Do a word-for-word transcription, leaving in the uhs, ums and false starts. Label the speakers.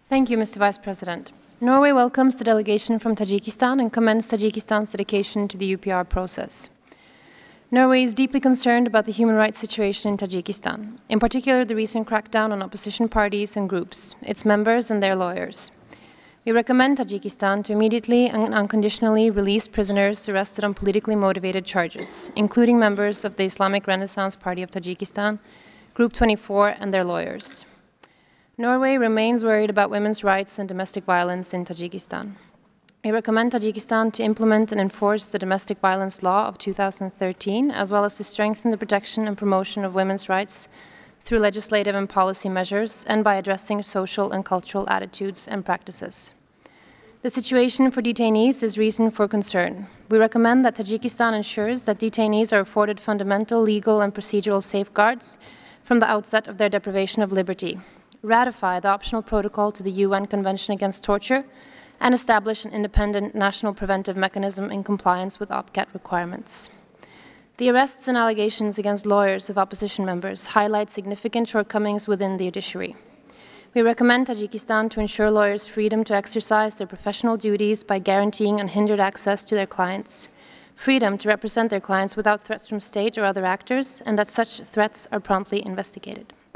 Speaker 1: Thank you, Mister Vice President. Norway welcomes the delegation from Tajikistan and commends Tajikistan's dedication to the U P R process. Norway is deeply concerned about the human rights situation in Tajikistan, in particular the recent crackdown on opposition parties and groups, its members and their lawyers. We recommend Tajikistan to immediately and unconditionally release prisoners arrested on politically motivated charges, including members of the Islamic Renaissance Party of Tajikistan, Group twenty-four, and their lawyers. Norway remains worried about women's rights and domestic violence in Tajikistan. We recommend Tajikistan to implement and enforce the domestic violence law of two thousand thirteen, as well as to strengthen the protection and promotion of women's rights through legislative and policy measures and by addressing social and cultural attitudes and practices. The situation for detainees is reason for concern. We recommend that Tajikistan ensures that detainees are afforded fundamental legal and procedural safeguards from the outset of their deprivation of liberty, ratify the optional protocol to the U N Convention Against Torture, and establish an independent national preventive mechanism in compliance with OPCAT requirements. The arrests and allegations against lawyers of opposition members highlight significant shortcomings within the judiciary. We recommend Tajikistan to ensure lawyers freedom to exercise their professional duties by guaranteeing unhindered access to their clients, freedom to represent their clients without threats from state or other actors, and that such threats are promptly investigated.